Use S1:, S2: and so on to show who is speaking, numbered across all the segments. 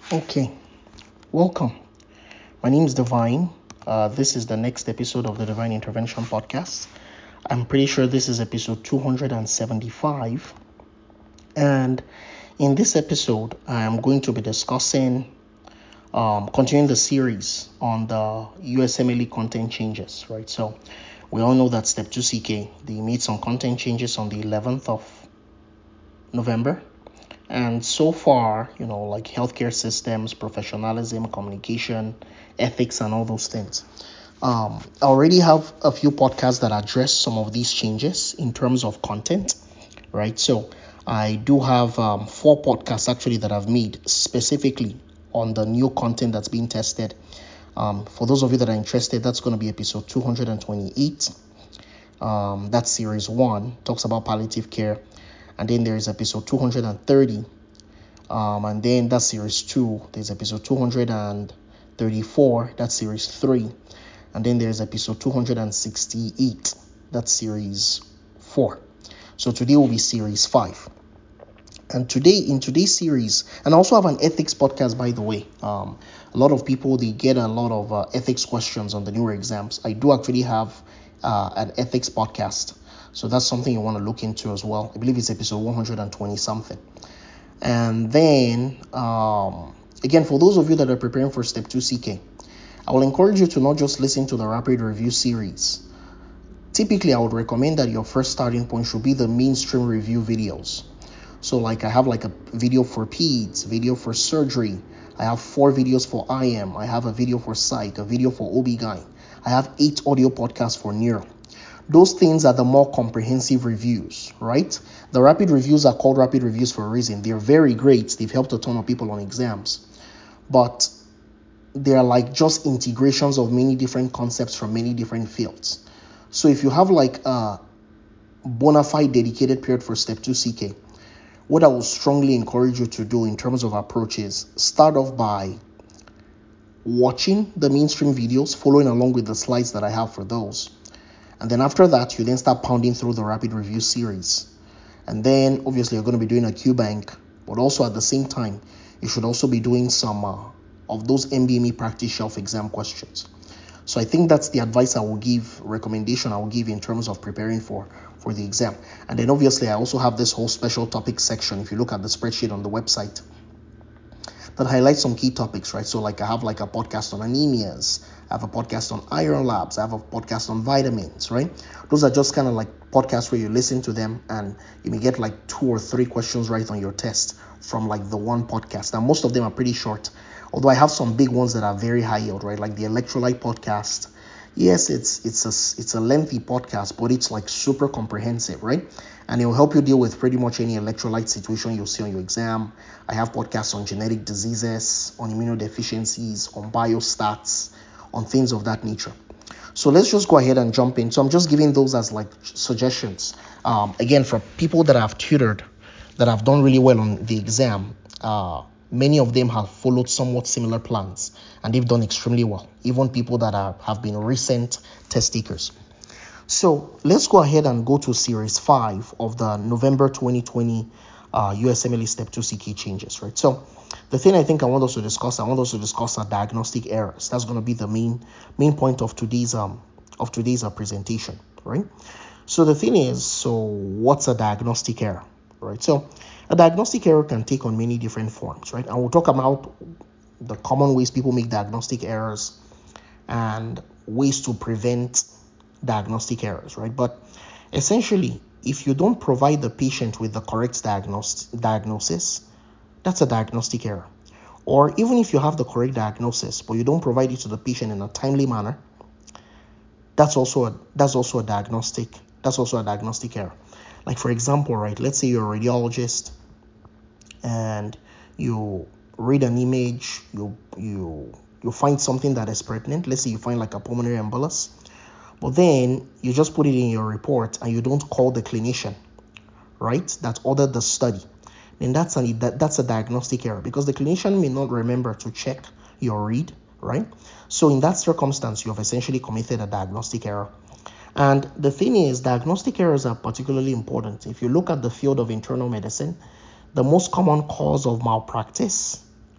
S1: Okay, welcome. My name is Divine. This is the next episode of the Divine Intervention Podcast. I'm pretty sure this is episode 275. And in this episode, I am going to be discussing, continuing the series on the USMLE content changes, right? So we all know that Step 2 CK, they made some content changes on the 11th of November. And so far, like healthcare systems, professionalism, communication, ethics, and all those things. I already have a few podcasts that address some of these changes in terms of content, right? So I do have 4 podcasts actually that I've made specifically on the new content that's being tested. For those of you that are interested, that's going to be episode 228. That's series 1, talks about palliative care. And then there is episode 230. And then that's series 2. There's episode 234. That's series 3. And then there's episode 268. That's series 4. So today will be series 5. And in today's series, and I also have an ethics podcast, by the way. A lot of people, they get a lot of ethics questions on the newer exams. I do actually have an ethics podcast. So that's something you want to look into as well. I believe it's episode 120 something. And then, again, for those of you that are preparing for Step 2 CK, I will encourage you to not just listen to the rapid review series. Typically, I would recommend that your first starting point should be the mainstream review videos. So like I have like a video for peds, video for surgery. I have 4 videos for IM. I have a video for psych, a video for OB-GYN. I have 8 audio podcasts for neuro. Those things are the more comprehensive reviews, right? The rapid reviews are called rapid reviews for a reason. They're very great. They've helped a ton of people on exams. But they're like just integrations of many different concepts from many different fields. So if you have like a bona fide dedicated period for Step 2 CK, what I will strongly encourage you to do in terms of approach is start off by watching the mainstream videos, following along with the slides that I have for those. And then after that, you then start pounding through the rapid review series. And then obviously you're going to be doing a QBank, but also at the same time, you should also be doing some of those MBME practice shelf exam questions. So I think that's the advice recommendation I will give in terms of preparing for the exam. And then obviously I also have this whole special topic section, if you look at the spreadsheet on the website, that highlights some key topics, right? So like I have like a podcast on anemias, I have a podcast on iron labs, I have a podcast on vitamins, right? Those are just kind of like podcasts where you listen to them and you may get like 2 or 3 questions right on your test from like the one podcast. Now most of them are pretty short, although I have some big ones that are very high yield, right? Like the electrolyte podcast. Yes, it's a lengthy podcast, but it's like super comprehensive, right? And it will help you deal with pretty much any electrolyte situation you'll see on your exam. I have podcasts on genetic diseases, on immunodeficiencies, on biostats, on things of that nature. So let's just go ahead and jump in. So I'm just giving those as like suggestions. Again, for people that I've tutored, that have done really well on the exam, many of them have followed somewhat similar plans and they've done extremely well. Even people that have been recent test takers. So let's go ahead and go to series 5 of the November 2020 USMLE Step 2 CK changes, right? So the thing I think I want us to discuss are diagnostic errors. That's going to be the main point of today's presentation, right? So the thing is, so what's a diagnostic error, right? So a diagnostic error can take on many different forms, right? And we'll talk about the common ways people make diagnostic errors and ways to prevent diagnostic errors, right? But essentially, if you don't provide the patient with the correct diagnosis, that's a diagnostic error. Or even if you have the correct diagnosis, but you don't provide it to the patient in a timely manner, that's also a diagnostic error. Like for example, right? Let's say you're a radiologist and you read an image, you find something that is pertinent. Let's say you find like a pulmonary embolus, but then you just put it in your report and you don't call the clinician, right, that ordered the study. Then that's a diagnostic error because the clinician may not remember to check your read, right? So in that circumstance, you have essentially committed a diagnostic error. And the thing is, diagnostic errors are particularly important. If you look at the field of internal medicine, the most common cause of malpractice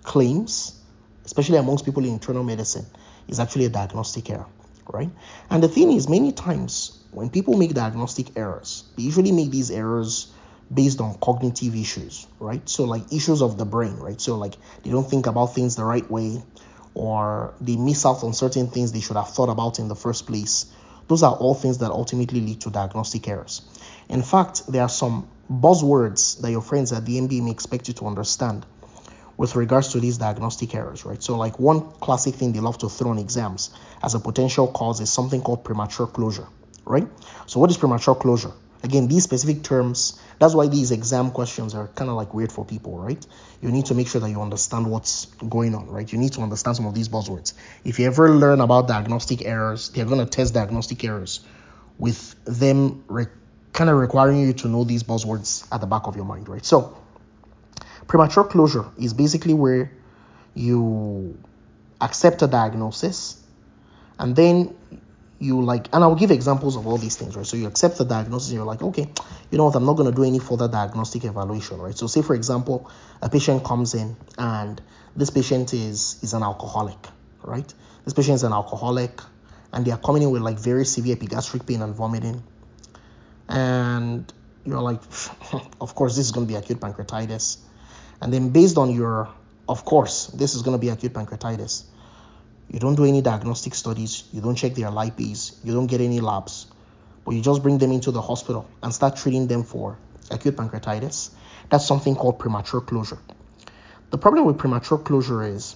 S1: claims, especially amongst people in internal medicine, is actually a diagnostic error, right? And the thing is, many times when people make diagnostic errors, they usually make these errors based on cognitive issues, right? So like issues of the brain, right? So like they don't think about things the right way, or they miss out on certain things they should have thought about in the first place. Those are all things that ultimately lead to diagnostic errors. In fact, there are some buzzwords that your friends at the MBA may expect you to understand with regards to these diagnostic errors, right? So like one classic thing they love to throw on exams as a potential cause is something called premature closure, right? So what is premature closure? Again, these specific terms, that's why these exam questions are kind of like weird for people, right? You need to make sure that you understand what's going on, right? You need to understand some of these buzzwords. If you ever learn about diagnostic errors, they're going to test diagnostic errors with them kind of requiring you to know these buzzwords at the back of your mind, right? So premature closure is basically where you accept a diagnosis and then you like, and I'll give examples of all these things, right? So you accept the diagnosis and you're like, okay, you know what, I'm not going to do any further diagnostic evaluation, right? So say, for example, a patient comes in and this patient is an alcoholic, right? This patient is an alcoholic and they are coming in with like very severe epigastric pain and vomiting. And you're like, of course, this is going to be acute pancreatitis. And then based on your, of course, this is going to be acute pancreatitis, you don't do any diagnostic studies, you don't check their lipase, you don't get any labs, but you just bring them into the hospital and start treating them for acute pancreatitis. That's something called premature closure. The problem with premature closure is,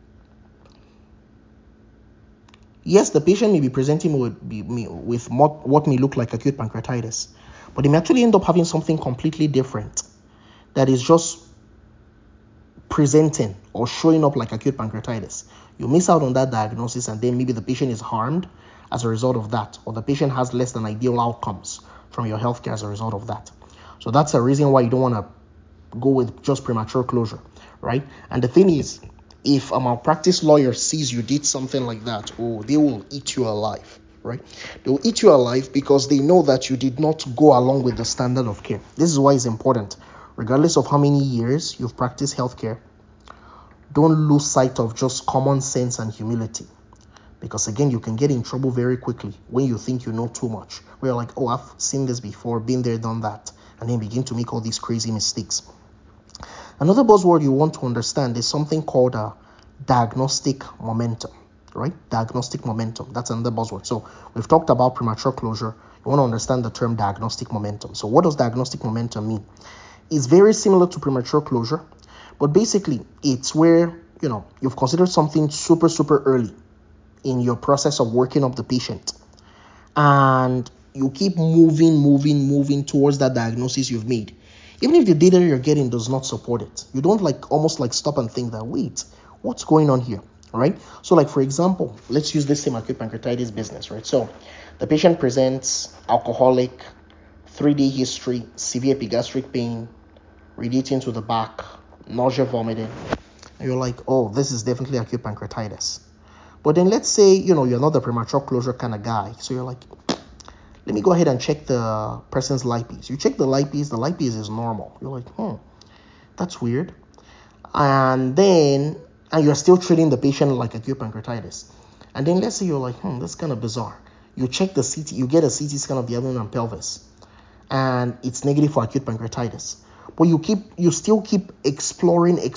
S1: yes, the patient may be presenting with what may look like acute pancreatitis, but they may actually end up having something completely different that is just presenting or showing up like acute pancreatitis. You miss out on that diagnosis and then maybe the patient is harmed as a result of that, or the patient has less than ideal outcomes from your healthcare as a result of that. So that's a reason why you don't want to go with just premature closure, right? And the thing is, if a malpractice lawyer sees you did something like that, oh, they will eat you alive, right? They will eat you alive because they know that you did not go along with the standard of care. This is why it's important, regardless of how many years you've practiced healthcare, don't lose sight of just common sense and humility. Because again, you can get in trouble very quickly when you think you know too much. Where you're like, oh, I've seen this before, been there, done that, and then begin to make all these crazy mistakes. Another buzzword you want to understand is something called diagnostic momentum, right? Diagnostic momentum. That's another buzzword. So we've talked about premature closure. You want to understand the term diagnostic momentum. So what does diagnostic momentum mean? It's very similar to premature closure, but basically it's where, you've considered something super early in your process of working up the patient, and you keep moving towards that diagnosis you've made. Even if the data you're getting does not support it, you don't almost stop and think that, wait, what's going on here, right? So like, for example, let's use this same acute pancreatitis business, right? So the patient presents alcoholic, 3-day history, severe epigastric pain, radiating to the back, nausea, vomiting, and you're like, oh, this is definitely acute pancreatitis. But then let's say, you're not the premature closure kind of guy. So you're like, let me go ahead and check the person's lipase. You check the lipase is normal. You're like, that's weird. And you're still treating the patient like acute pancreatitis. And then let's say you're like, that's kind of bizarre. You check the CT, you get a CT scan of the abdomen and pelvis, and it's negative for acute pancreatitis. But you still keep exploring. You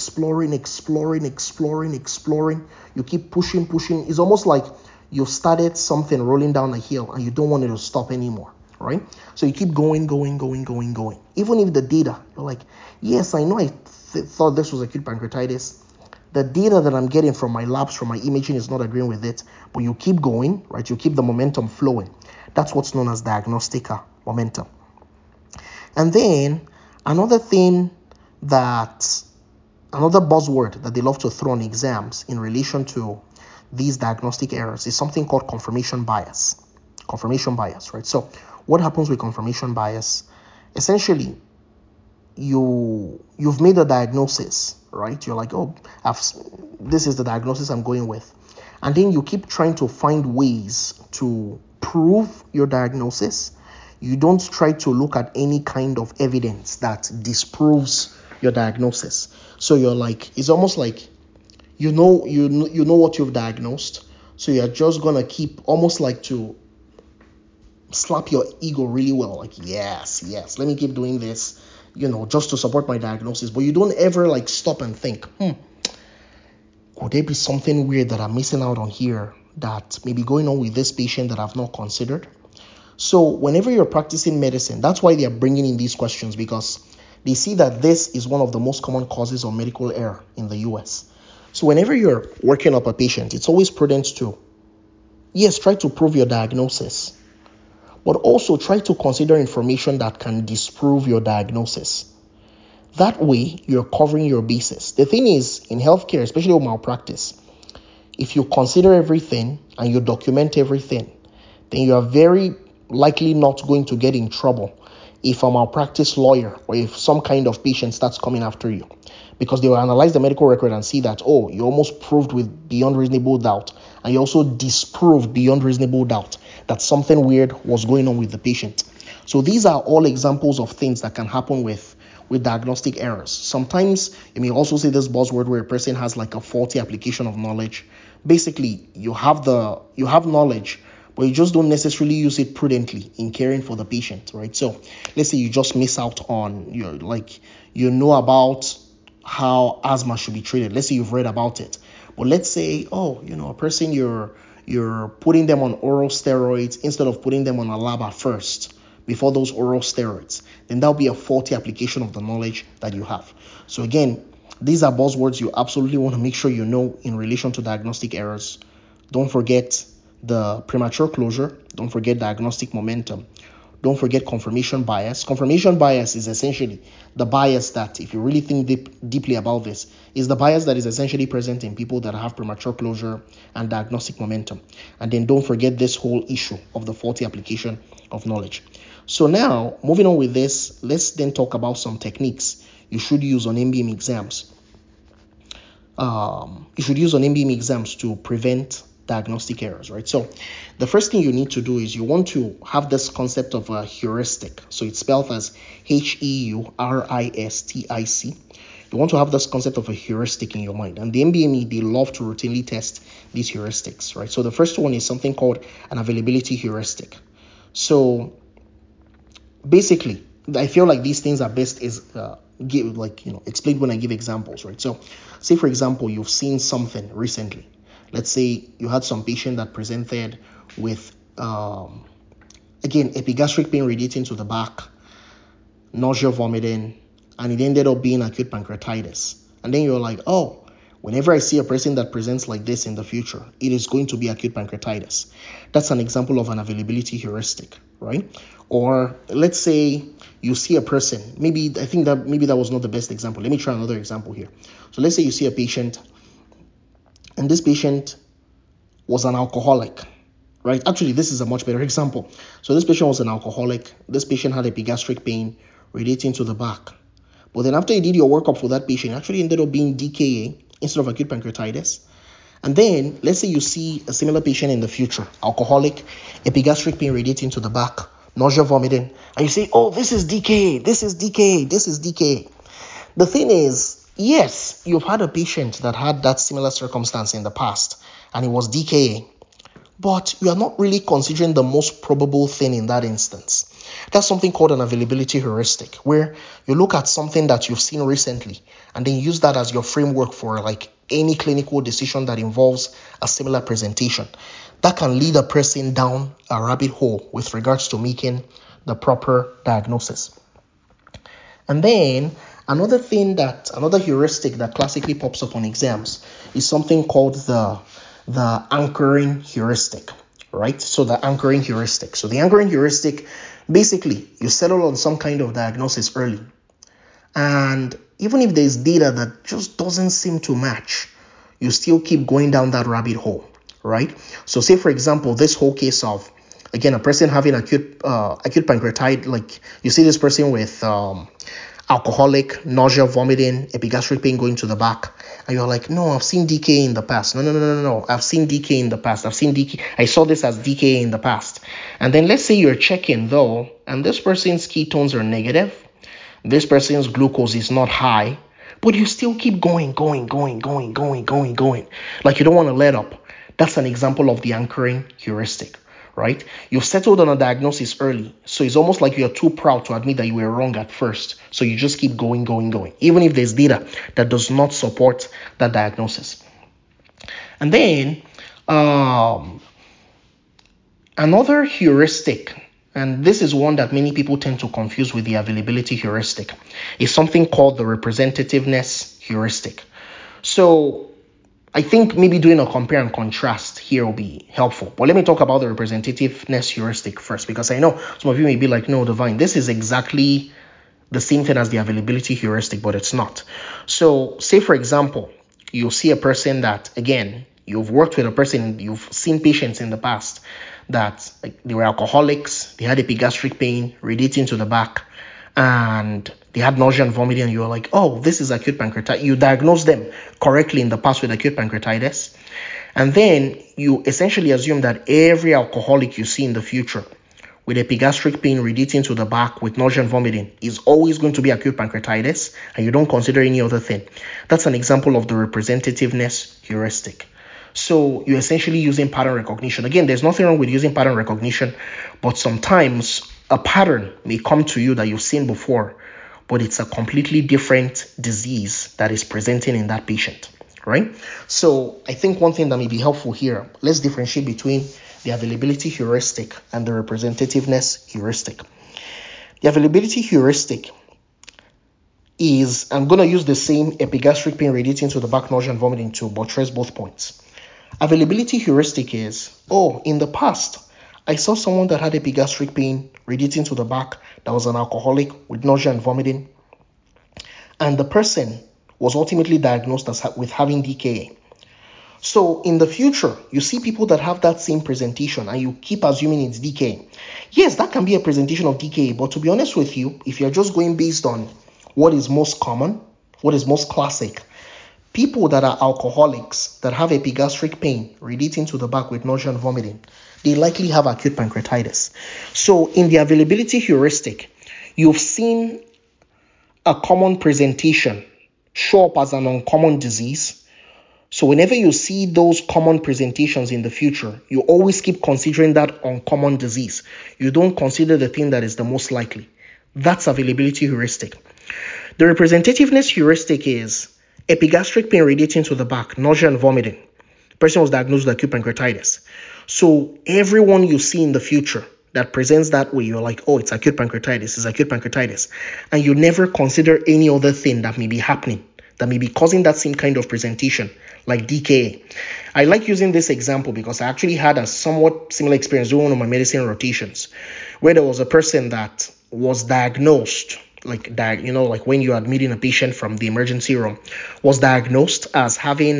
S1: keep pushing. It's almost like you've started something rolling down a hill and you don't want it to stop anymore, right? So you keep going. Even if the data, you're like, yes, I know I thought this was acute pancreatitis. The data that I'm getting from my labs, from my imaging is not agreeing with it. But you keep going, right? You keep the momentum flowing. That's what's known as diagnostic momentum. And then another buzzword that they love to throw on exams in relation to these diagnostic errors is something called confirmation bias. Confirmation bias, right? So what happens with confirmation bias? Essentially, you've made a diagnosis, right? You're like, oh, this is the diagnosis I'm going with. And then you keep trying to find ways to prove your diagnosis. You don't try to look at any kind of evidence that disproves your diagnosis. So you're like, it's almost like you know what you've diagnosed. So you're just gonna keep almost like to slap your ego really well, like yes, let me keep doing this, just to support my diagnosis. But you don't ever like stop and think, could there be something weird that I'm missing out on here that may be going on with this patient that I've not considered? So whenever you're practicing medicine, that's why they are bringing in these questions, because they see that this is one of the most common causes of medical error in the US. So whenever you're working up a patient, it's always prudent to, yes, try to prove your diagnosis, but also try to consider information that can disprove your diagnosis. That way, you're covering your bases. The thing is, in healthcare, especially with malpractice, if you consider everything and you document everything, then you are very likely not going to get in trouble if a malpractice lawyer or if some kind of patient starts coming after you, because they will analyze the medical record and see that, oh, you almost proved with beyond reasonable doubt, and you also disproved beyond reasonable doubt that something weird was going on with the patient. So these are all examples of things that can happen with diagnostic errors. Sometimes you may also see this buzzword where a person has like a faulty application of knowledge. Basically, you have knowledge, but you just don't necessarily use it prudently in caring for the patient, right? So let's say you just miss out on about how asthma should be treated. Let's say you've read about it, but let's say, a person you're putting them on oral steroids instead of putting them on a LABA first before those oral steroids, then that'll be a faulty application of the knowledge that you have. So again, these are buzzwords you absolutely want to make sure you know in relation to diagnostic errors. Don't forget the premature closure. Don't forget diagnostic momentum. Don't forget confirmation bias. Confirmation bias is essentially the bias that, if you really think deeply about this, is the bias that is essentially present in people that have premature closure and diagnostic momentum. And then don't forget this whole issue of the faulty application of knowledge. So now, moving on with this, let's then talk about some techniques you should use on MBM exams. You should use on MBM exams to prevent diagnostic errors, right? So the first thing you need to do is you want to have this concept of a heuristic. So it's spelled as HEURISTIC. You want to have this concept of a heuristic in your mind. And the MBME, they love to routinely test these heuristics, right? So the first one is something called an availability heuristic. So basically, I feel like these things are best explained when I give examples, right? So say, for example, you've seen something recently. Let's say you had some patient that presented with, epigastric pain radiating to the back, nausea, vomiting, and it ended up being acute pancreatitis. And then you're like, oh, whenever I see a person that presents like this in the future, it is going to be acute pancreatitis. That's an example of an availability heuristic, right? Or let's say you see a person, maybe that was not the best example. Let me try another example here. So let's say you see a patient, and this patient was an alcoholic, right? Actually, this is a much better example. So this patient was an alcoholic. This patient had epigastric pain radiating to the back. But then after you did your workup for that patient, it actually ended up being DKA instead of acute pancreatitis. And then let's say you see a similar patient in the future, alcoholic, epigastric pain radiating to the back, nausea, vomiting, and you say, oh, this is DKA, this is DKA, this is DKA. The thing is, yes, you've had a patient that had that similar circumstance in the past, and it was DKA, but you are not really considering the most probable thing in that instance. That's something called an availability heuristic, where you look at something that you've seen recently and then use that as your framework for like any clinical decision that involves a similar presentation. That can lead a person down a rabbit hole with regards to making the proper diagnosis. And then another heuristic that classically pops up on exams is something called the anchoring heuristic, right? So the anchoring heuristic. So the anchoring heuristic, basically, you settle on some kind of diagnosis early. And even if there's data that just doesn't seem to match, you still keep going down that rabbit hole, right? So say, for example, this whole case of, again, a person having acute pancreatitis, like you see this person with alcoholic, nausea, vomiting, epigastric pain going to the back, and you're like, no, I've seen DKA in the past. No, I've seen DKA in the past. I saw this as DKA in the past. And then let's say you're checking though, and this person's ketones are negative, This person's glucose is not high, but you still keep going. Like you don't want to let up. That's an example of the anchoring heuristic, right? You've settled on a diagnosis early, so it's almost like you're too proud to admit that you were wrong at first. So you just keep going, even if there's data that does not support that diagnosis. And then another heuristic, and this is one that many people tend to confuse with the availability heuristic, is something called the representativeness heuristic. So I think maybe doing a compare and contrast here will be helpful. But let me talk about the representativeness heuristic first, because I know some of you may be like, no, Divine, this is exactly the same thing as the availability heuristic, but it's not. So say, for example, you'll see a person that, again, you've worked with a person, you've seen patients in the past that they were alcoholics, they had epigastric pain radiating to the back, and they had nausea and vomiting, and you were like, oh, this is acute pancreatitis. You diagnosed them correctly in the past with acute pancreatitis. And then you essentially assume that every alcoholic you see in the future with epigastric pain radiating to the back with nausea and vomiting is always going to be acute pancreatitis, and you don't consider any other thing. That's an example of the representativeness heuristic. So you're essentially using pattern recognition. Again, there's nothing wrong with using pattern recognition, but sometimes a pattern may come to you that you've seen before, but it's a completely different disease that is presenting in that patient, right? So I think one thing that may be helpful here, let's differentiate between the availability heuristic and the representativeness heuristic. The availability heuristic is, I'm going to use the same epigastric pain radiating to the back, nausea and vomiting to buttress both points. Availability heuristic is, oh, in the past, I saw someone that had epigastric pain radiating to the back that was an alcoholic with nausea and vomiting, and the person was ultimately diagnosed with having DKA. So in the future, you see people that have that same presentation and you keep assuming it's DKA. Yes, that can be a presentation of DKA, but to be honest with you, if you're just going based on what is most common, what is most classic, people that are alcoholics that have epigastric pain radiating to the back with nausea and vomiting, they likely have acute pancreatitis. So in the availability heuristic, you've seen a common presentation show up as an uncommon disease. So whenever you see those common presentations in the future, you always keep considering that uncommon disease. You don't consider the thing that is the most likely. That's availability heuristic. The representativeness heuristic is epigastric pain radiating to the back, nausea and vomiting. The person was diagnosed with acute pancreatitis. So everyone you see in the future that presents that way, you're like, oh, it's acute pancreatitis, it's acute pancreatitis. And you never consider any other thing that may be happening, that may be causing that same kind of presentation, like DKA. I like using this example because I actually had a somewhat similar experience doing one of my medicine rotations, where there was a person that was diagnosed, like when you're admitting a patient from the emergency room, was diagnosed as having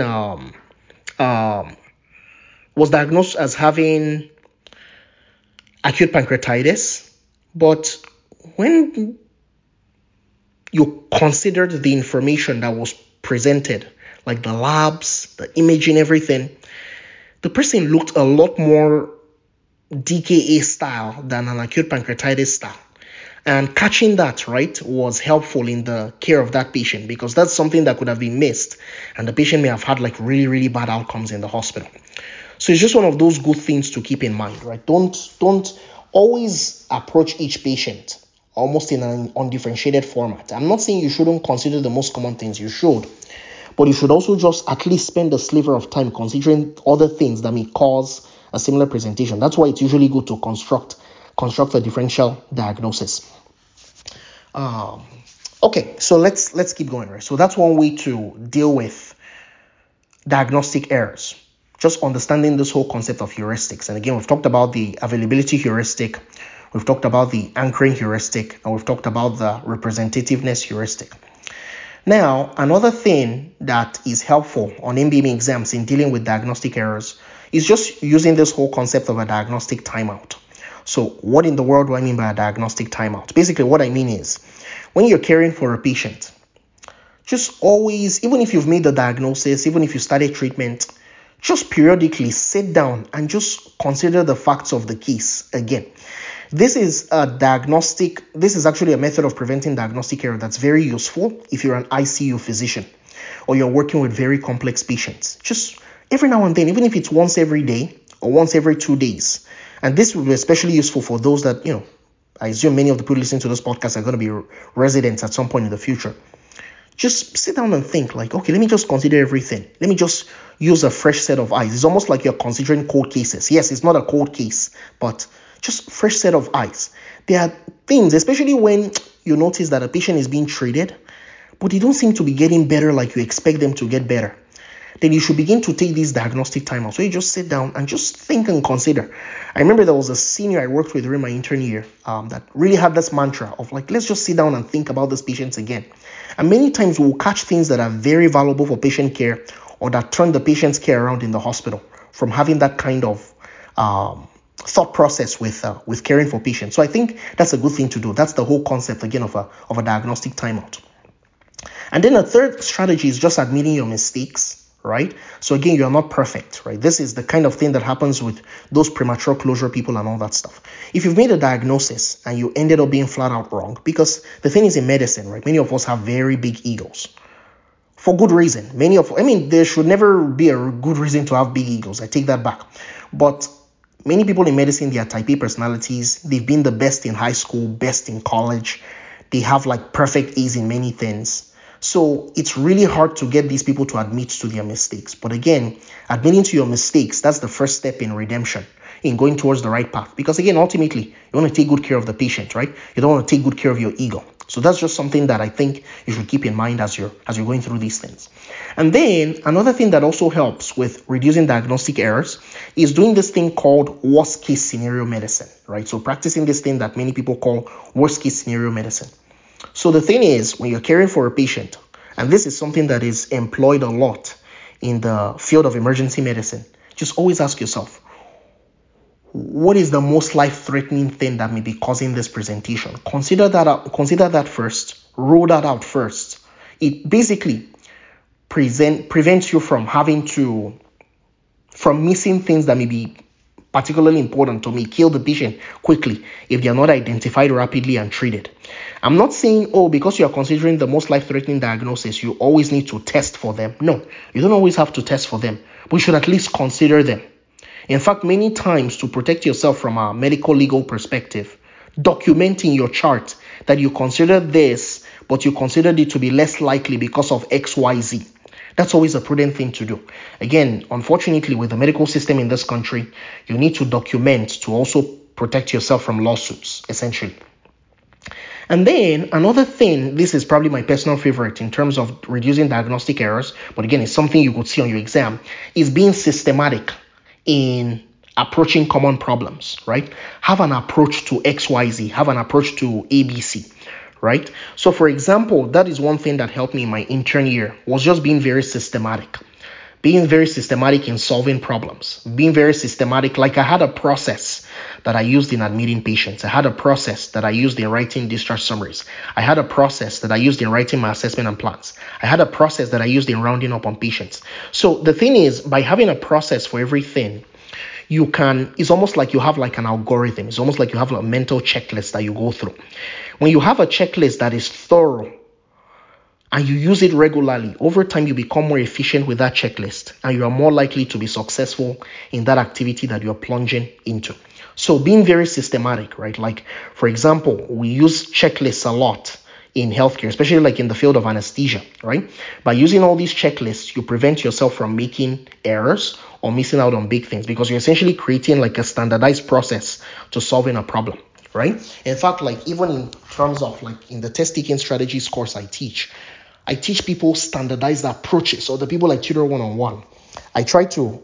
S1: acute pancreatitis. But when you considered the information that was presented, like the labs, the imaging, everything, the person looked a lot more DKA style than an acute pancreatitis style. And catching that, right, was helpful in the care of that patient, because that's something that could have been missed and the patient may have had like really, really bad outcomes in the hospital. So it's just one of those good things to keep in mind, right? Don't always approach each patient almost in an undifferentiated format. I'm not saying you shouldn't consider the most common things, you should, but you should also just at least spend a sliver of time considering other things that may cause a similar presentation. That's why it's usually good to construct a differential diagnosis. Okay, so let's keep going, right? So that's one way to deal with diagnostic errors. Just understanding this whole concept of heuristics. And again, we've talked about the availability heuristic, we've talked about the anchoring heuristic, and we've talked about the representativeness heuristic. Now, another thing that is helpful on MBME exams in dealing with diagnostic errors is just using this whole concept of a diagnostic timeout. So what in the world do I mean by a diagnostic timeout? Basically, what I mean is when you're caring for a patient, just always, even if you've made the diagnosis, even if you started treatment, just periodically sit down and just consider the facts of the case again. This is actually a method of preventing diagnostic error that's very useful if you're an ICU physician or you're working with very complex patients. Just every now and then, even if it's once every day or once every 2 days. And this will be especially useful for those that, I assume many of the people listening to this podcast are going to be residents at some point in the future. Just sit down and think like, okay, let me just consider everything. Let me just use a fresh set of eyes. It's almost like you're considering cold cases. Yes, it's not a cold case, but just fresh set of eyes. There are things, especially when you notice that a patient is being treated, but they don't seem to be getting better like you expect them to get better. Then you should begin to take these diagnostic time out. So you just sit down and just think and consider. I remember there was a senior I worked with during my intern year that really had this mantra of like, let's just sit down and think about these patients again. And many times we'll catch things that are very valuable for patient care or that turn the patient's care around in the hospital from having that kind of thought process with caring for patients. So I think that's a good thing to do. That's the whole concept again of a diagnostic timeout. And then a third strategy is just admitting your mistakes. Right? So again, you're not perfect, right? This is the kind of thing that happens with those premature closure people and all that stuff. If you've made a diagnosis and you ended up being flat out wrong, because the thing is in medicine, right? Many of us have very big egos for good reason. There should never be a good reason to have big egos. I take that back. But many people in medicine, they are type A personalities. They've been the best in high school, best in college. They have like perfect A's in many things. So it's really hard to get these people to admit to their mistakes. But again, admitting to your mistakes, that's the first step in redemption, in going towards the right path. Because again, ultimately, you want to take good care of the patient, right? You don't want to take good care of your ego. So that's just something that I think you should keep in mind as you're going through these things. And then another thing that also helps with reducing diagnostic errors is doing this thing called worst case scenario medicine, right? So practicing this thing that many people call worst case scenario medicine. So the thing is, when you're caring for a patient, and this is something that is employed a lot in the field of emergency medicine, just always ask yourself, what is the most life-threatening thing that may be causing this presentation? Consider that first. Rule that out first. It basically prevents you from missing things that may be particularly important to me, kill the patient quickly if they are not identified rapidly and treated. I'm not saying, because you are considering the most life-threatening diagnosis, you always need to test for them. No, you don't always have to test for them, but you should at least consider them. In fact, many times to protect yourself from a medical legal perspective, documenting your chart that you consider this, but you considered it to be less likely because of XYZ. That's always a prudent thing to do. Again, unfortunately, with the medical system in this country, you need to document to also protect yourself from lawsuits, essentially. And then another thing, this is probably my personal favorite in terms of reducing diagnostic errors, but again, it's something you could see on your exam, is being systematic in approaching common problems, right? Have an approach to XYZ, have an approach to ABC. Right? So for example, that is one thing that helped me in my intern year, was just being very systematic. Being very systematic in solving problems. Being very systematic, like I had a process that I used in admitting patients. I had a process that I used in writing discharge summaries. I had a process that I used in writing my assessment and plans. I had a process that I used in rounding up on patients. So the thing is, by having a process for everything, it's almost like you have like an algorithm. It's almost like you have a mental checklist that you go through. When you have a checklist that is thorough and you use it regularly, over time you become more efficient with that checklist and you are more likely to be successful in that activity that you're plunging into. So being very systematic, right? Like, for example, we use checklists a lot in healthcare, especially like in the field of anesthesia, right? By using all these checklists, you prevent yourself from making errors or missing out on big things because you're essentially creating like a standardized process to solving a problem, right? In fact, like even in terms of like in the test taking strategies course I teach people standardized approaches, or the people I tutor one-on-one. I try to,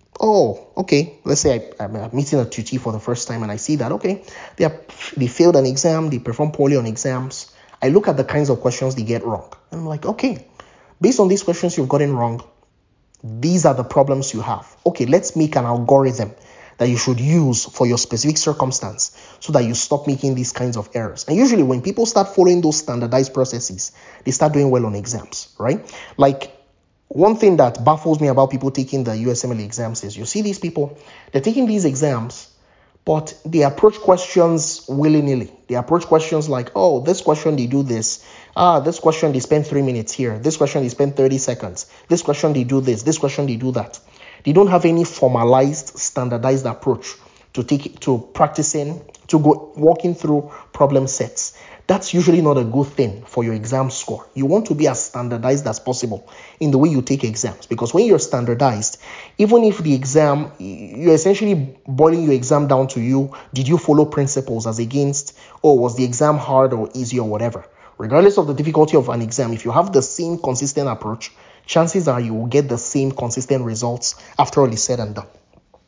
S1: let's say I'm meeting a tutee for the first time and I see that, they failed an exam, they performed poorly on exams. I look at the kinds of questions they get wrong. And I'm like, okay, based on these questions you've gotten wrong, these are the problems you have. Okay, let's make an algorithm that you should use for your specific circumstance so that you stop making these kinds of errors. And usually when people start following those standardized processes, they start doing well on exams, right? Like one thing that baffles me about people taking the USMLE exams is you see these people, they're taking these exams, but they approach questions willy-nilly. They approach questions like, oh, this question they do this. This question they spend 3 minutes here. This question they spend 30 seconds. This question they do this. This question they do that. They don't have any formalized, standardized approach to practicing, to walking through problem sets. That's usually not a good thing for your exam score. You want to be as standardized as possible in the way you take exams, because when you're standardized, even if the exam, you're essentially boiling your exam down to did you follow principles as against, was the exam hard or easy or whatever. Regardless of the difficulty of an exam, if you have the same consistent approach, chances are you will get the same consistent results after all is said and done.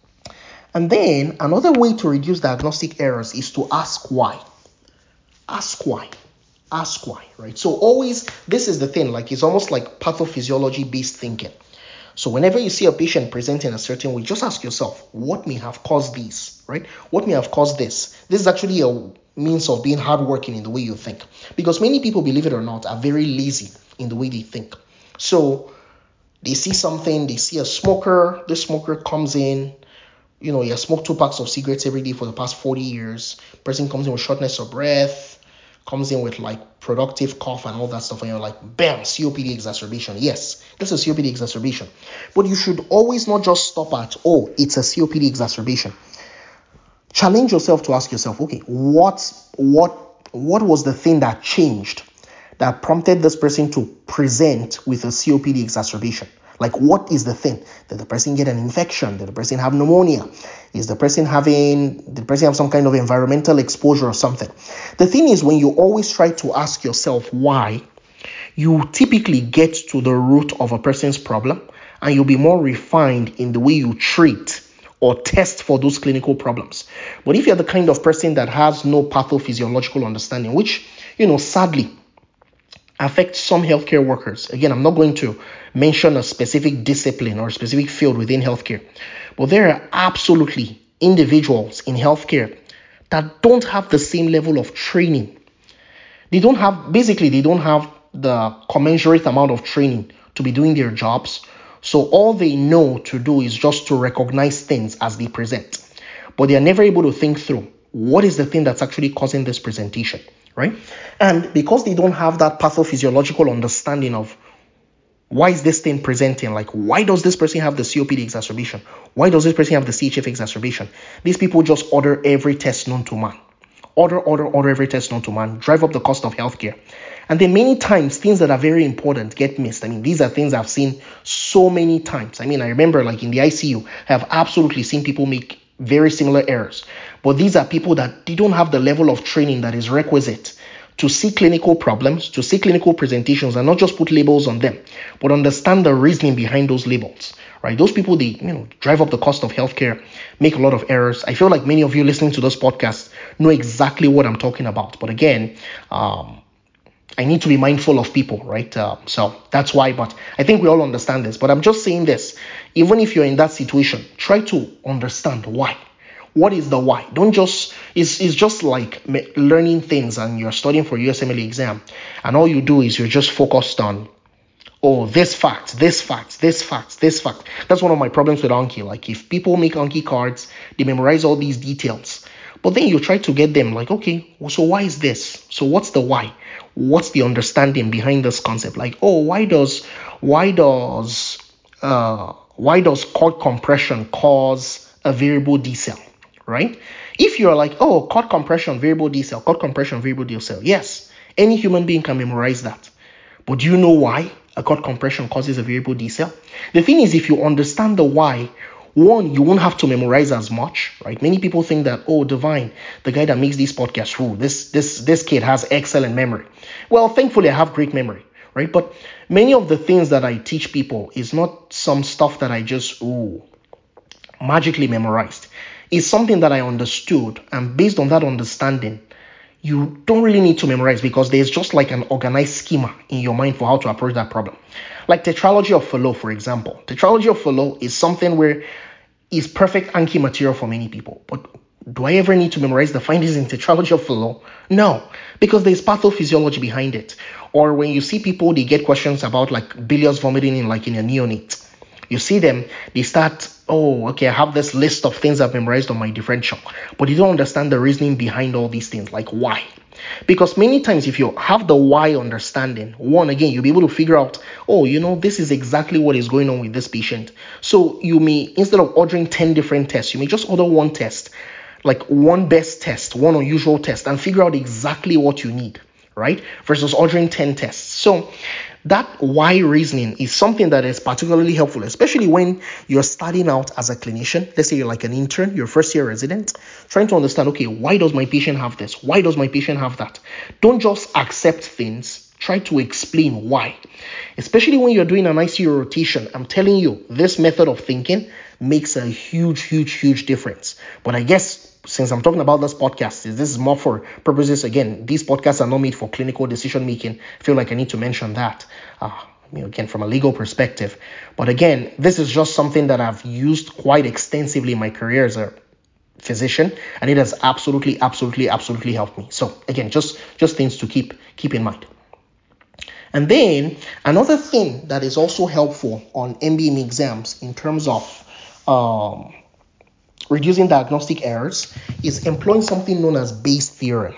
S1: And then another way to reduce diagnostic errors is to ask why. Ask why, right? So always, this is the thing, like it's almost like pathophysiology based thinking. So whenever you see a patient presenting a certain way, just ask yourself, what may have caused this, right? What may have caused this? This is actually a means of being hardworking in the way you think, because many people, believe it or not, are very lazy in the way they think. So they see something, they see a smoker, this smoker comes in, he has smoked 2 packs of cigarettes every day for the past 40 years. Person comes in with shortness of breath, comes in with like productive cough and all that stuff, and you're like, bam, COPD exacerbation. Yes, this is a COPD exacerbation. But you should always not just stop at, it's a COPD exacerbation. Challenge yourself to ask yourself, okay, what was the thing that changed that prompted this person to present with a COPD exacerbation? Like, what is the thing? Did the person get an infection? Did the person have pneumonia? Did the person have some kind of environmental exposure or something? The thing is, when you always try to ask yourself why, you typically get to the root of a person's problem, and you'll be more refined in the way you treat or test for those clinical problems. But if you're the kind of person that has no pathophysiological understanding, which, sadly, affects some healthcare workers. Again, I'm not going to mention a specific discipline or a specific field within healthcare, but there are absolutely individuals in healthcare that don't have the same level of training. They don't have the commensurate amount of training to be doing their jobs. So all they know to do is just to recognize things as they present. But they are never able to think through, what is the thing that's actually causing this presentation, right? And because they don't have that pathophysiological understanding of why is this thing presenting, like why does this person have the COPD exacerbation? Why does this person have the CHF exacerbation? These people just order every test known to man. Order every test known to man, drive up the cost of healthcare. And then many times, things that are very important get missed. These are things I've seen so many times. I remember like in the ICU, I have absolutely seen people make very similar errors. But these are people that they don't have the level of training that is requisite to see clinical problems, to see clinical presentations, and not just put labels on them, but understand the reasoning behind those labels, right? Those people, they drive up the cost of healthcare, make a lot of errors. I feel like many of you listening to this podcast know exactly what I'm talking about. But again, I need to be mindful of people, right? So that's why, but I think we all understand this. But I'm just saying this, even if you're in that situation, try to understand why. What is the why? Don't just, it's just like learning things and you're studying for USMLE exam, and all you do is you're just focused on, this fact. That's one of my problems with Anki. Like, if people make Anki cards, they memorize all these details, but then you try to get them like, okay, so why is this? So what's the why? What's the understanding behind this concept? Like, why does cord compression cause a variable decel, right? If you're like, cord compression, variable decel, yes, any human being can memorize that. But do you know why a cord compression causes a variable decel? The thing is, if you understand the why, one, you won't have to memorize as much, right? Many people think that, Divine, the guy that makes these podcasts, this kid has excellent memory. Well, thankfully, I have great memory, right? But many of the things that I teach people is not some stuff that I just, magically memorized. It's something that I understood, and based on that understanding, you don't really need to memorize, because there's just like an organized schema in your mind for how to approach that problem. Like tetralogy of Fallot, for example. Tetralogy of Fallot is something where it's perfect Anki material for many people. But do I ever need to memorize the findings in tetralogy of Fallot? No, because there's pathophysiology behind it. Or when you see people, they get questions about like bilious vomiting in a neonate. You see them, they start, oh, okay, I have this list of things I've memorized on my differential, but you don't understand the reasoning behind all these things, like why. Because many times, if you have the why understanding, one, again, you'll be able to figure out, oh, this is exactly what is going on with this patient. So you may, instead of ordering 10 different tests, you may just order one test, like one best test, one unusual test, and figure out exactly what you need, right? Versus ordering 10 tests. So that why reasoning is something that is particularly helpful, especially when you're starting out as a clinician. Let's say you're like an intern, you're first year resident, trying to understand, okay, why does my patient have this? Why does my patient have that? Don't just accept things, try to explain why. Especially when you're doing an ICU rotation, I'm telling you, this method of thinking makes a huge difference. But I guess since I'm talking about this podcast, this is more for purposes, again, these podcasts are not made for clinical decision making. I feel like I need to mention that, again, from a legal perspective. But again, this is just something that I've used quite extensively in my career as a physician, and it has absolutely helped me. So again, just things to keep in mind. And then another thing that is also helpful on MBM exams in terms of reducing diagnostic errors is employing something known as Bayes theorem.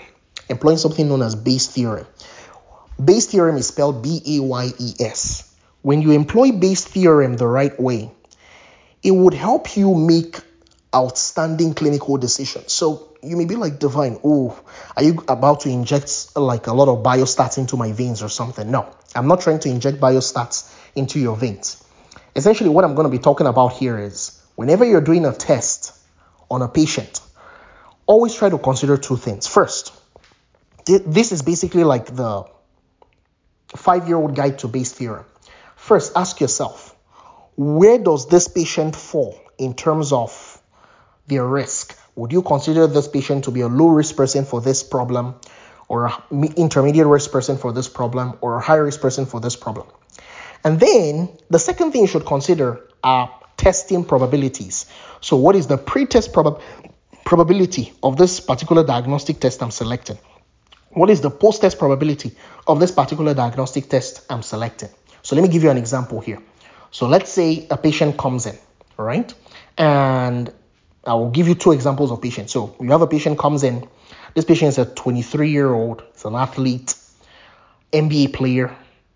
S1: Bayes theorem is spelled B-A-Y-E-S. When you employ Bayes theorem the right way, it would help you make outstanding clinical decisions. So you may be like, Divine, are you about to inject like a lot of biostats into my veins or something? No, I'm not trying to inject biostats into your veins. Essentially, what I'm going to be talking about here is whenever you're doing a test on a patient, always try to consider two things. First, this is basically like the 5-year-old guide to Bayes theorem. First, ask yourself, where does this patient fall in terms of their risk? Would you consider this patient to be a low-risk person for this problem, or an intermediate risk person for this problem, or a high-risk person for this problem? And then the second thing you should consider are testing probabilities. So what is the pre-test probability of this particular diagnostic test I'm selecting? What is the post-test probability of this particular diagnostic test I'm selecting? So let me give you an example here. So let's say a patient comes in, all right? And I will give you two examples of patients. So you have a patient comes in. This patient is a 23-year-old. He's an athlete, NBA player,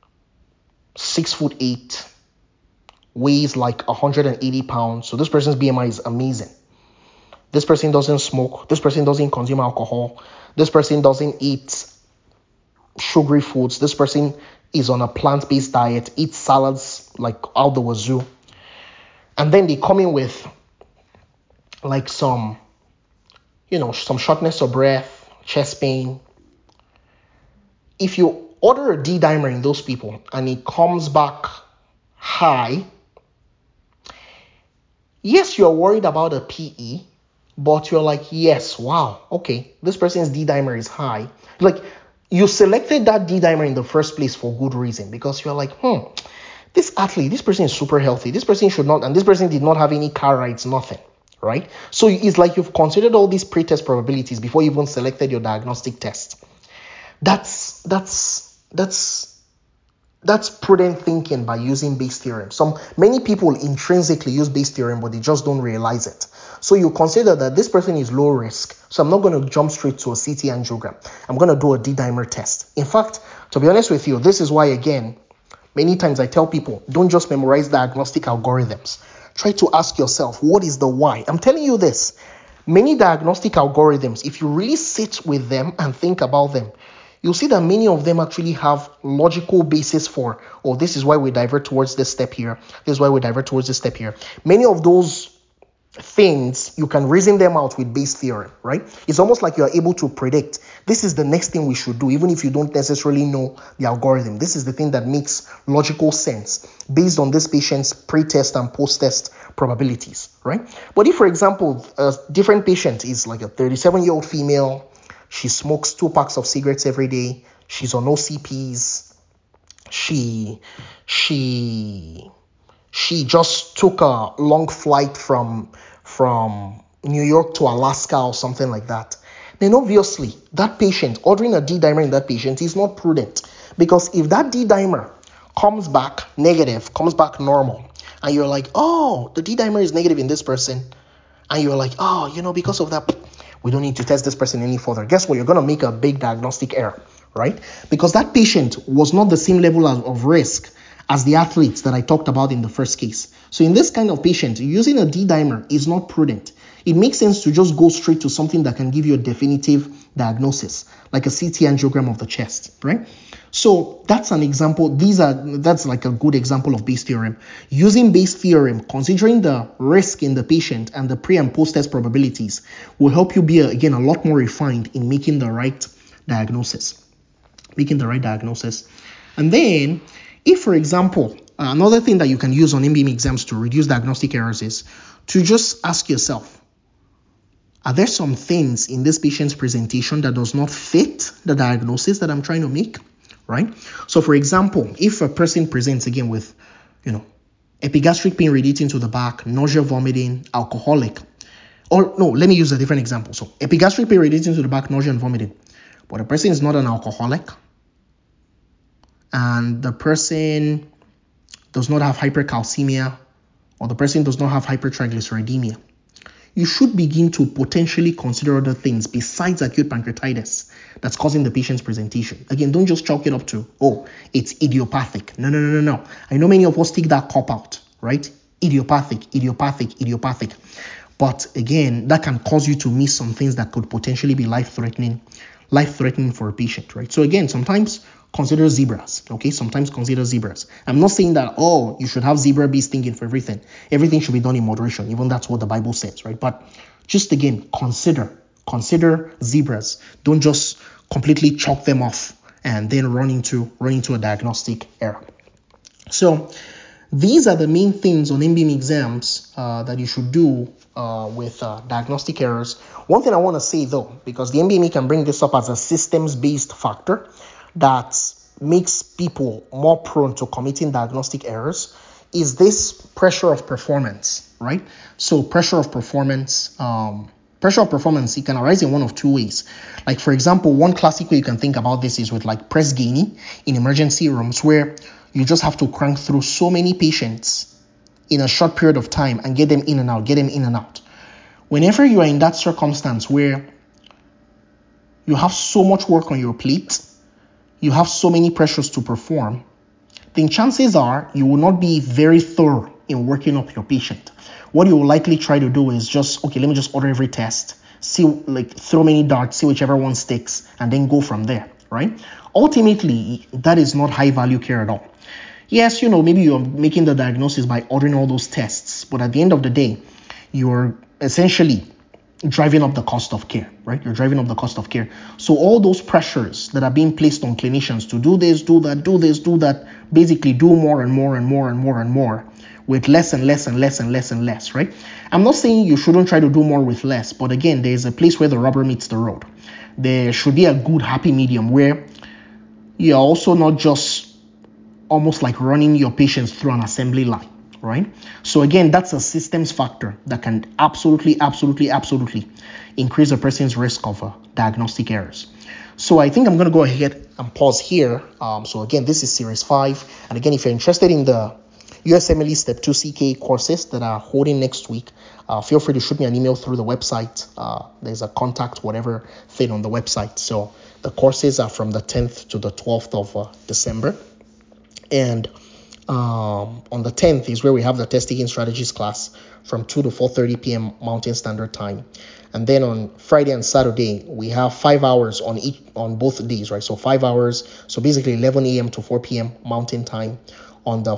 S1: 6'8", weighs like 180 pounds. So this person's BMI is amazing. This person doesn't smoke. This person doesn't consume alcohol. This person doesn't eat sugary foods. This person is on a plant-based diet, eats salads like out the wazoo. And then they come in with like some shortness of breath, chest pain. If you order a D-dimer in those people and it comes back high, yes, you're worried about a PE, but you're like, yes, wow, okay, this person's D-dimer is high. Like, you selected that D-dimer in the first place for good reason, because you're like, this athlete, this person is super healthy. This person should not, and this person did not have any car rides, nothing, right? So it's like you've considered all these pre-test probabilities before you even selected your diagnostic test. That's prudent thinking by using Bayes theorem. Many people intrinsically use Bayes theorem, but they just don't realize it. So you consider that this person is low risk. So I'm not going to jump straight to a CT angiogram. I'm going to do a D-dimer test. In fact, to be honest with you, this is why, again, many times I tell people, don't just memorize diagnostic algorithms. Try to ask yourself, what is the why? I'm telling you this. Many diagnostic algorithms, if you really sit with them and think about them, you'll see that many of them actually have logical basis for, this is why we divert towards this step here. This is why we divert towards this step here. Many of those things, you can reason them out with Bayes theorem, right? It's almost like you're able to predict, this is the next thing we should do, even if you don't necessarily know the algorithm. This is the thing that makes logical sense based on this patient's pre-test and post-test probabilities, right? But if, for example, a different patient is like a 37-year-old female, she smokes 2 packs of cigarettes every day, she's on OCPs, she just took a long flight from New York to Alaska or something like that, then obviously that patient, ordering a D-dimer in that patient is not prudent, because if that D-dimer comes back negative, comes back normal, and you're like, oh, the D-dimer is negative in this person, and you're like, oh, because of that, we don't need to test this person any further. Guess what? You're going to make a big diagnostic error, right? Because that patient was not the same level of risk as the athletes that I talked about in the first case. So in this kind of patient, using a D-dimer is not prudent. It makes sense to just go straight to something that can give you a definitive diagnosis, like a CT angiogram of the chest, right? So that's an example. That's like a good example of Bayes' theorem. Using Bayes' theorem, considering the risk in the patient and the pre and post test probabilities will help you be, again, a lot more refined in making the right diagnosis. And then, if, for example, another thing that you can use on MBM exams to reduce diagnostic errors is to just ask yourself, are there some things in this patient's presentation that does not fit the diagnosis that I'm trying to make, right? So, for example, if a person presents again with, epigastric pain radiating to the back, nausea, vomiting, alcoholic, or no, let me use a different example. So, epigastric pain radiating to the back, nausea, and vomiting, but the person is not an alcoholic, and the person does not have hypercalcemia, or the person does not have hypertriglyceridemia, you should begin to potentially consider other things besides acute pancreatitis that's causing the patient's presentation. Again, don't just chalk it up to, it's idiopathic. No. I know many of us take that cop out, right? Idiopathic. But again, that can cause you to miss some things that could potentially be life-threatening for a patient, right? So again, sometimes consider zebras, okay? I'm not saying that, you should have zebra-based thinking for everything. Everything should be done in moderation. Even that's what the Bible says, right? But just again, consider zebras. Don't just completely chalk them off and then run into a diagnostic error. So these are the main things on MBM exams that you should do with diagnostic errors. One thing I want to say though, because the MBME can bring this up as a systems-based factor that makes people more prone to committing diagnostic errors, is this pressure of performance, right? So pressure of performance, it can arise in one of two ways. Like, for example, one classic way you can think about this is with like press gaining in emergency rooms, where you just have to crank through so many patients in a short period of time and get them in and out. Whenever you are in that circumstance where you have so much work on your plate, you have so many pressures to perform, then chances are you will not be very thorough in working up your patient. What you will likely try to do is let me just order every test, throw many darts, see whichever one sticks, and then go from there, right? Ultimately, that is not high value care at all. Yes, maybe you're making the diagnosis by ordering all those tests, but at the end of the day, you're essentially driving up the cost of care, right? You're driving up the cost of care. So all those pressures that are being placed on clinicians to do this, do that, basically do more and more with less and less, right? I'm not saying you shouldn't try to do more with less, but again, there's a place where the rubber meets the road. There should be a good happy medium where you're also not just almost like running your patients through an assembly line, right? So again, that's a systems factor that can absolutely increase a person's risk of diagnostic errors. So I think I'm going to go ahead and pause here. So again, this is series 5. And again, if you're interested in the USMLE Step 2 CK courses that are holding next week, feel free to shoot me an email through the website. There's a contact whatever thing on the website. So the courses are from the 10th to the 12th of December. And on the 10th is where we have the test taking strategies class from 2 to 4:30 p.m. Mountain Standard Time. And then on Friday and Saturday, we have 5 hours on both days, right? So 5 hours, so basically 11 a.m. to 4 p.m. Mountain Time on the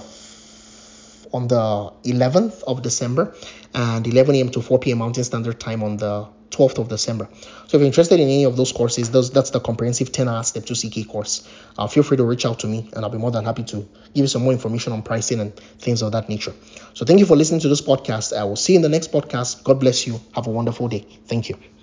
S1: 11th of December, and 11 a.m. to 4 p.m. Mountain Standard Time on the 12th of December. So if you're interested in any of those courses, that's the comprehensive 10-hour Step 2 CK course. Feel free to reach out to me, and I'll be more than happy to give you some more information on pricing and things of that nature. So thank you for listening to this podcast. I will see you in the next podcast. God bless you. Have a wonderful day. Thank you.